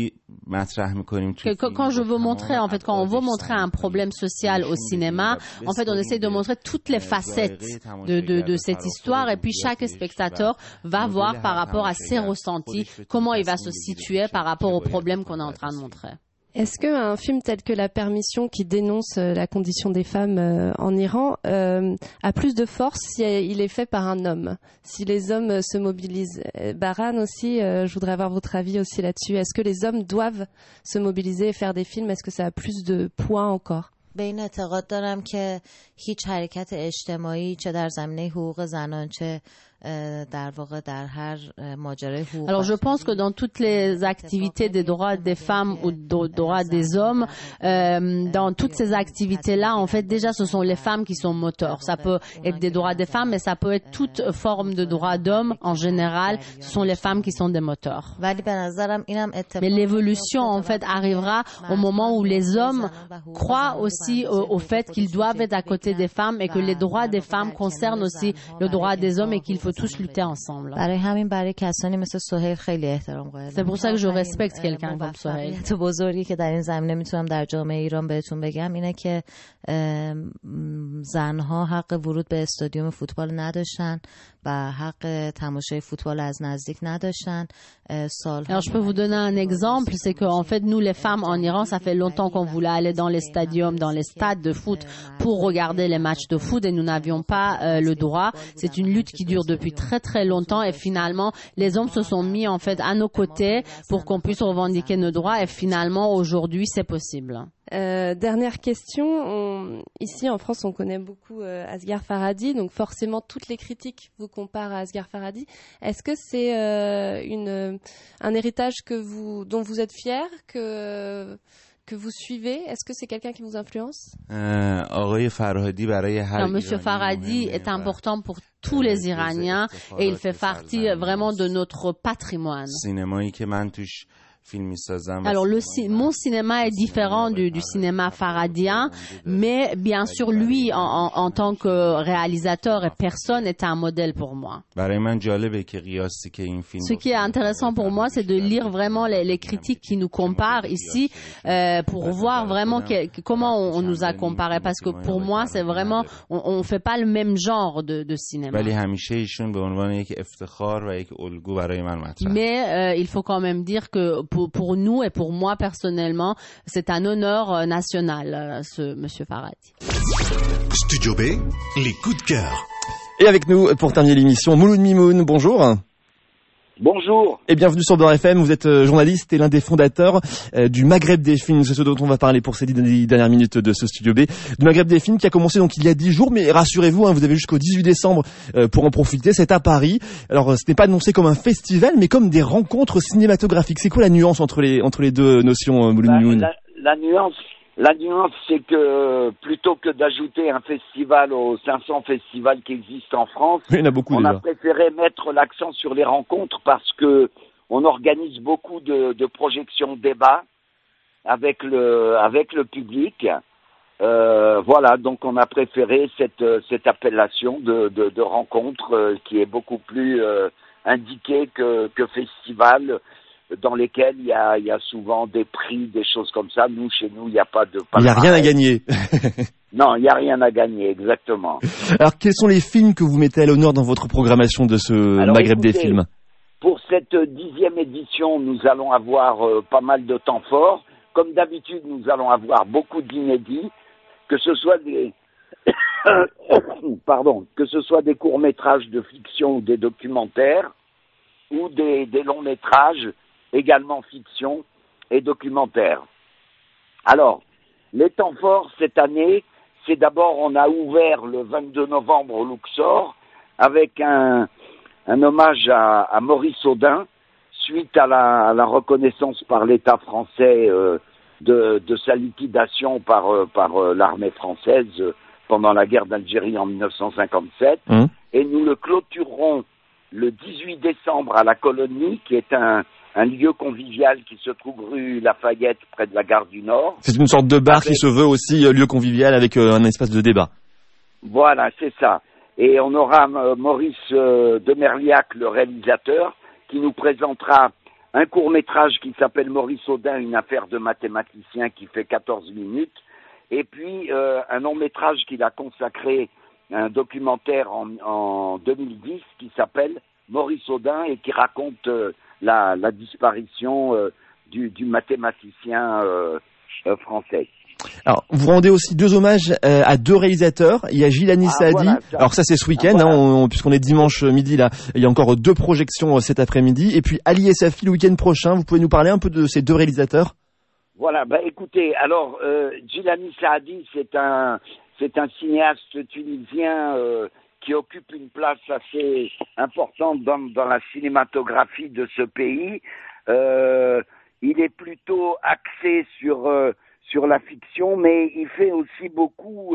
je veux montrer, en fait, quand on veut montrer un problème social au cinéma, en fait, on essaie de montrer toutes les facettes de cette histoire et puis chaque spectateur va voir par rapport à ses ressentis comment il va se situer par rapport au problème qu'on est en train de montrer. Est-ce qu'un film tel que La Permission, qui dénonce la condition des femmes en Iran, a plus de force si il est fait par un homme, si les hommes se mobilisent? Baran aussi, je voudrais avoir votre avis aussi là-dessus. Est-ce que les hommes doivent se mobiliser et faire des films? Est-ce que ça a plus de poids encore? به این اعتقاد دارم که هیچ حرکت اجتماعی چه در زمینه حقوق زنان چه در واقع در هر ماجرای حقوق. Alors je pense que dans toutes les activités des droits des femmes ou des droits des hommes, dans toutes ces activités-là, en fait déjà ce sont les femmes qui sont moteurs. Ça peut être des droits des femmes, mais ça peut être toute forme de droits d'hommes. En général, ce sont les femmes qui sont des moteurs. Mais l'évolution en fait arrivera au moment où les hommes croient aussi au fait qu'ils doivent être à côté des femmes et que les droits des femmes concernent aussi le droit des hommes et qu'il faut peut tous lutter ensemble. C'est pour ça que je respecte quelqu'un comme Sohail. بزرگی که در این زمینه میتونم در جامعه ایران بهتون بگم اینه که زنها حق ورود به استادیوم فوتبال نداشتن و حق تماشای فوتبال از نزدیک نداشتن. Alors je peux vous donner un exemple, c'est que en fait nous les femmes en Iran, ça fait longtemps qu'on voulait aller dans les stadiums, dans les stades de foot pour regarder les matchs de foot et nous n'avions pas le droit. C'est une lutte qui dure depuis très très longtemps et finalement les hommes se sont mis en fait à nos côtés pour qu'on puisse revendiquer nos droits et finalement aujourd'hui c'est possible. Dernière question, ici en France on connaît beaucoup Asghar Farhadi, donc forcément toutes les critiques vous comparent à Asghar Farhadi. Est-ce que c'est un héritage dont vous êtes fier, que vous suivez? Est-ce que c'est quelqu'un qui vous influence? Monsieur Farhadi est important pour tous les Iraniens et il fait partie vraiment de notre patrimoine. Alors mon cinéma est différent du cinéma faradien, mais bien sûr lui en tant que réalisateur et personne est un modèle pour moi. Ce qui est intéressant pour moi, c'est de lire vraiment les critiques qui nous comparent ici pour voir vraiment comment on nous a comparé, parce que pour moi c'est vraiment on fait pas le même genre de cinéma. Mais il faut quand même dire que pour nous et pour moi personnellement, c'est un honneur national, ce Monsieur Farhadi. Studio B, les coups de cœur. Et avec nous, pour terminer l'émission, Mouloud Mimoun, bonjour. Bonjour. Et bienvenue sur Beurre FM, vous êtes journaliste et l'un des fondateurs du Maghreb des films, c'est ce dont on va parler pour ces 10 dernières minutes de ce Studio B. Du Maghreb des films qui a commencé donc il y a 10 jours, mais rassurez-vous, vous avez jusqu'au 18 décembre pour en profiter, c'est à Paris. Alors ce n'est pas annoncé comme un festival, mais comme des rencontres cinématographiques. C'est quoi la nuance entre les deux notions, Mouloud Mimoun? La nuance, c'est que plutôt que d'ajouter un festival aux 500 festivals qui existent en France, il y en a beaucoup on a préféré mettre l'accent sur les rencontres parce que on organise beaucoup de projections débats avec le public. Voilà, donc on a préféré cette appellation de rencontre qui est beaucoup plus indiquée que festival, dans lesquels il y a souvent des prix, des choses comme ça. Nous, chez nous, il n'y a pas de... Il n'y a rien à gagner. Non, il n'y a rien à gagner, exactement. Alors, quels sont les films que vous mettez à l'honneur dans votre programmation de ce Maghreb des films? Pour cette 10e édition, nous allons avoir pas mal de temps forts. Comme d'habitude, nous allons avoir beaucoup d'inédits, que ce soit des... que ce soit des courts-métrages de fiction ou des documentaires, ou des longs-métrages, également fiction et documentaire. Alors, les temps forts cette année, c'est d'abord on a ouvert le 22 novembre au Luxor avec un hommage à Maurice Audin suite à la reconnaissance par l'État français de sa liquidation par l'armée française pendant la guerre d'Algérie en 1957. Et nous le clôturerons le 18 décembre à la Colonie, qui est un lieu convivial qui se trouve rue Lafayette, près de la gare du Nord. C'est une sorte de bar qui se veut aussi lieu convivial avec un espace de débat. Voilà, c'est ça. Et on aura Maurice de Merliac, le réalisateur, qui nous présentera un court-métrage qui s'appelle Maurice Audin, une affaire de mathématicien qui fait 14 minutes. Et puis un long-métrage qu'il a consacré, un documentaire en 2010 qui s'appelle Maurice Audin et qui raconte la disparition du mathématicien français. Alors, vous rendez aussi 2 hommages à 2 réalisateurs. Il y a Gilani Saadi. Voilà, alors ça, c'est ce week-end, voilà. Puisqu'on est dimanche midi là. Il y a encore 2 projections cet après-midi. Et puis Ali Essafi le week-end prochain. Vous pouvez nous parler un peu de ces 2 réalisateurs? Voilà. Écoutez, alors Gilani Saadi, c'est un cinéaste tunisien qui occupe une place assez importante dans la cinématographie de ce pays. Il est plutôt axé sur la fiction, mais il fait aussi beaucoup.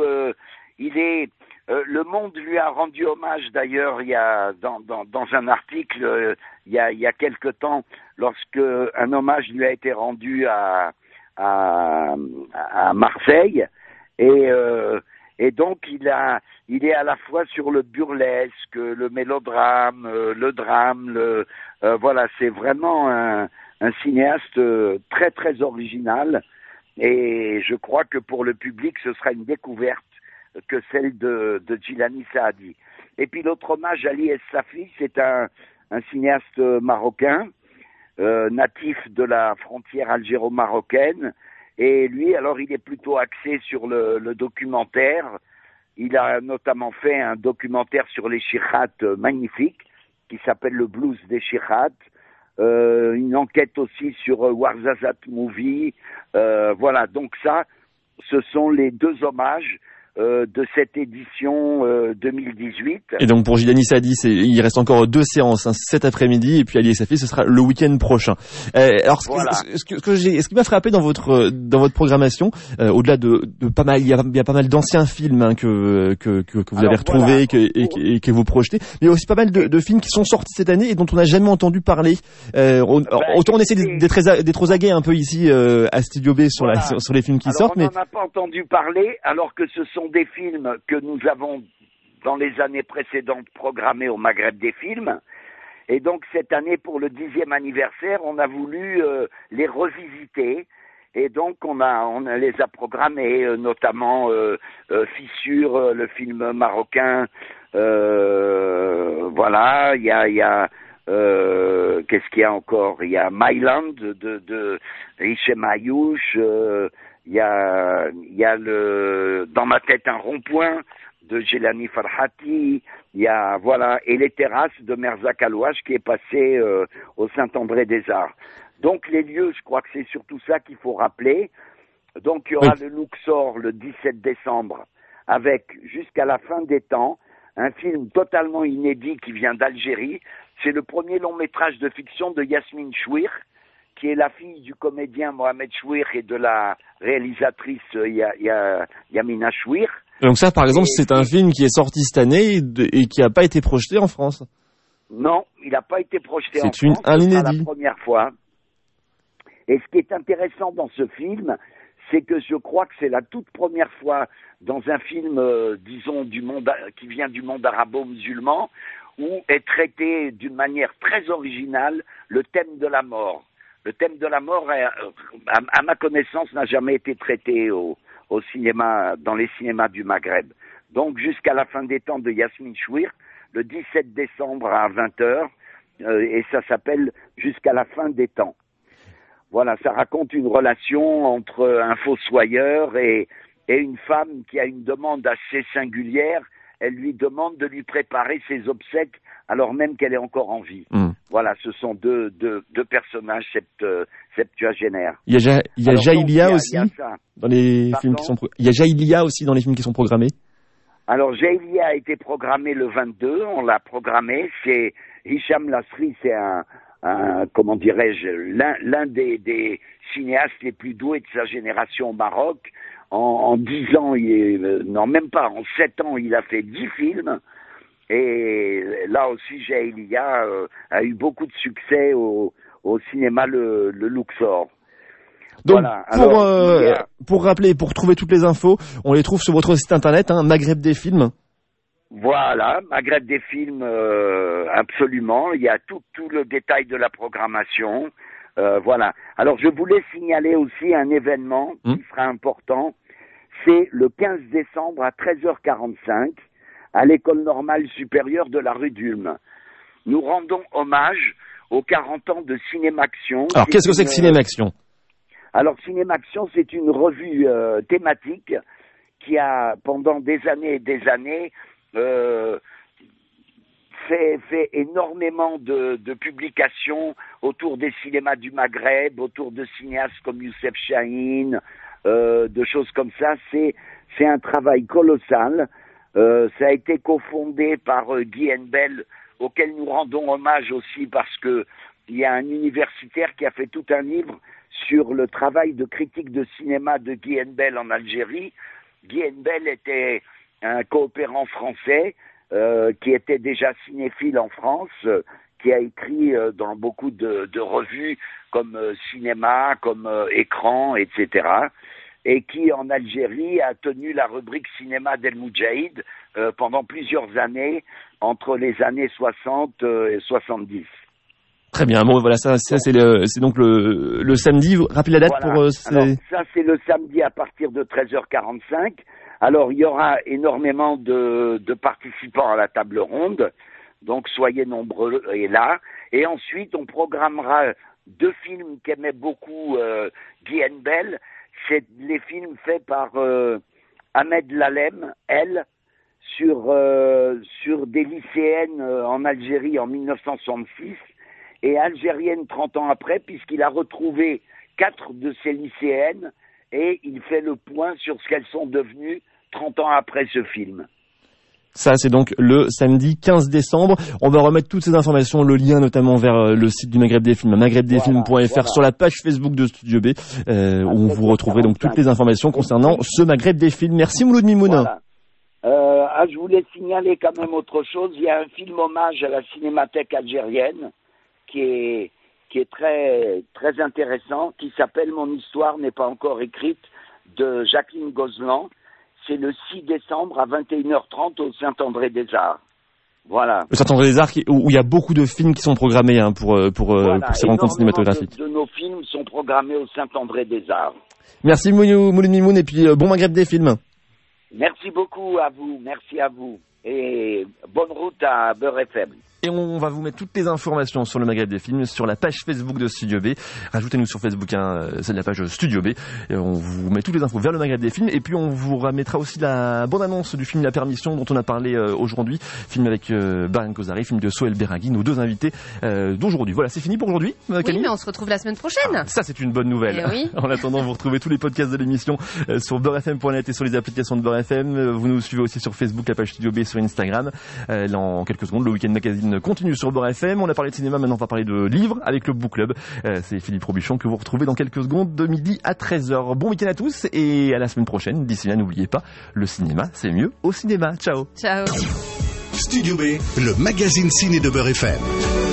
Le Monde lui a rendu hommage d'ailleurs. Il y a dans un article il y a quelque temps, lorsque un hommage lui a été rendu à Marseille, et Et donc, il est à la fois sur le burlesque, le mélodrame, le drame, voilà, c'est vraiment un cinéaste très très original. Et je crois que pour le public, ce sera une découverte que celle de Djilani Saadi. Et puis l'autre hommage, Ali Es Safi, c'est un cinéaste marocain, natif de la frontière algéro-marocaine. Et lui, alors, il est plutôt axé sur le documentaire. Il a notamment fait un documentaire sur les Chirhat magnifique, qui s'appelle Le Blues des Chirhat. Une enquête aussi sur Ouarzazate Movie. Voilà, donc ça, ce sont les deux hommages de cette édition 2018. Et donc pour Djilani Saadi, il reste encore 2 séances, cet après-midi, et puis Ali Es Safi, ce sera le week-end prochain. Alors voilà. Ce qui m'a frappé dans votre programmation, au-delà de pas mal, il y a pas mal d'anciens films que vous avez retrouvés et que vous projetez, mais il y a aussi pas mal de films qui sont sortis cette année et dont on n'a jamais entendu parler. Autant on essaie d'être aux aguets un peu ici à Studio B sur les films qui sortent, mais on n'en a pas entendu parler, alors que ce sont des films que nous avons dans les années précédentes programmés au Maghreb des films. Et donc cette année, pour le 10e anniversaire, on a voulu les revisiter. Et donc on les a programmés, notamment Fissure, le film marocain. Voilà, il y a qu'est-ce qu'il y a encore? Il y a Myland de Hichem Ayouch. Il y a Dans ma tête un rond-point de Jelani Farhati. Il y a et Les terrasses de Merzak Alouache qui est passé au Saint-André-des-Arts. Donc les lieux, je crois que c'est surtout ça qu'il faut rappeler. Donc il y aura le Luxor le 17 décembre avec Jusqu'à la fin des temps, un film totalement inédit qui vient d'Algérie. C'est le premier long métrage de fiction de Yasmine Chouir, qui est la fille du comédien Mohamed Chouir et de la réalisatrice Yamina Chouir. Donc ça, par exemple, c'est un film qui est sorti cette année et qui n'a pas été projeté en France. Non, il n'a pas été projeté en France. C'est un inédit. C'est la première fois. Et ce qui est intéressant dans ce film, c'est que je crois que c'est la toute première fois dans un film, disons, qui vient du monde arabo-musulman, où est traité d'une manière très originale le thème de la mort. Le thème de la mort, à ma connaissance, n'a jamais été traité au cinéma, dans les cinémas du Maghreb. Donc, Jusqu'à la fin des temps de Yasmine Chouir, le 17 décembre à 20h, et ça s'appelle Jusqu'à la fin des temps. Voilà, ça raconte une relation entre un fossoyeur et une femme qui a une demande assez singulière. Elle lui demande de lui préparer ses obsèques alors même qu'elle est encore en vie. Voilà, ce sont deux personnages septuagénaires. Il y a Jaïlia aussi dans les films qui sont. Il y a Jaïlia aussi dans les films qui sont programmés. Alors Jaïlia a été programmé le 22, on l'a programmé. C'est Hicham Lasri, c'est comment dirais-je, l'un des cinéastes les plus doués de sa génération au Maroc. En 10 ans, non même pas, en 7 ans, il a fait 10 films. Et là aussi, Jaïlia a eu beaucoup de succès au cinéma le Luxor. Donc, voilà. Pour rappeler, pour trouver toutes les infos, on les trouve sur votre site internet, Maghreb des films. Voilà, Maghreb des films, absolument. Il y a tout le détail de la programmation. Voilà. Alors, je voulais signaler aussi un événement qui sera important. C'est le 15 décembre à 13h45 à l'École normale supérieure de la rue d'Ulm. Nous rendons hommage aux 40 ans de Cinémaction. Alors, qu'est-ce que c'est que Cinémaction ? Alors, Cinémaction, c'est une revue thématique qui a, pendant des années et des années, fait énormément de publications autour des cinémas du Maghreb, autour de cinéastes comme Youssef Chahine, de choses comme ça. C'est un travail colossal. Ça a été cofondé par Guy Henbel, auquel nous rendons hommage aussi parce que il y a un universitaire qui a fait tout un livre sur le travail de critique de cinéma de Guy Henbel en Algérie. Guy Henbel était un coopérant français qui était déjà cinéphile en France, qui a écrit dans beaucoup de revues comme Cinéma, comme Écran, etc. et qui en Algérie a tenu la rubrique cinéma d'El Moudjahid pendant plusieurs années, entre les années 60 et 70. Très bien, bon voilà, ça c'est donc le samedi, rappelez la date voilà. pour... Alors, ça c'est le samedi à partir de 13h45. Alors il y aura énormément de participants à la table ronde, donc soyez nombreux et là. Et ensuite on programmera 2 films qu'aimait beaucoup Guy Henbel. C'est les films faits par Ahmed Lalem, elle, sur des lycéennes en Algérie en 1966 et algériennes 30 ans après, puisqu'il a retrouvé 4 de ces lycéennes et il fait le point sur ce qu'elles sont devenues 30 ans après ce film. Ça, c'est donc le samedi 15 décembre. On va remettre toutes ces informations, le lien notamment vers le site du Maghreb des Films, maghrébdesfilms.fr, sur la page Facebook de Studio B, où vous retrouverez donc toutes les informations concernant ce Maghreb des Films. Merci Mouloud Mimoun. Voilà. Je voulais signaler quand même autre chose. Il y a un film hommage à la Cinémathèque algérienne qui est très, très intéressant, qui s'appelle Mon histoire n'est pas encore écrite, de Jacqueline Gozlan. C'est le 6 décembre à 21h30 au Saint-André-des-Arts. Voilà. Le Saint-André-des-Arts où il y a beaucoup de films qui sont programmés pour ces rencontres cinématographiques. De nos films sont programmés au Saint-André-des-Arts. Merci Mouloud Mimoun et puis bon Maghreb des Films. Merci beaucoup à vous, merci à vous. Et bonne route à Beurre FM. Et on va vous mettre toutes les informations sur le Maghreb des Films sur la page Facebook de Studio B. Rajoutez-nous sur Facebook, c'est la page Studio B. Et on vous met toutes les infos vers le Maghreb des Films. Et puis on vous remettra aussi la bande-annonce du film La Permission dont on a parlé aujourd'hui. Film avec Barian Kozari, film de Sohail Beragui, nos 2 invités d'aujourd'hui. Voilà, c'est fini pour aujourd'hui, Camille. Oui, mais on se retrouve la semaine prochaine. Ça, c'est une bonne nouvelle. Oui. En attendant, vous retrouvez tous les podcasts de l'émission sur beurrefm.net et sur les applications de Beurre FM. Vous nous suivez aussi sur Facebook, la page Studio B, sur Instagram. Là, en quelques secondes, le Week-end Magazine continue sur Beurre FM. On a parlé de cinéma, maintenant on va parler de livres avec le Book Club. C'est Philippe Robuchon que vous retrouvez dans quelques secondes de midi à 13h. Bon week-end à tous et à la semaine prochaine. D'ici là, n'oubliez pas, le cinéma, c'est mieux au cinéma. Ciao. Ciao. Studio B, le magazine ciné de Beurre FM.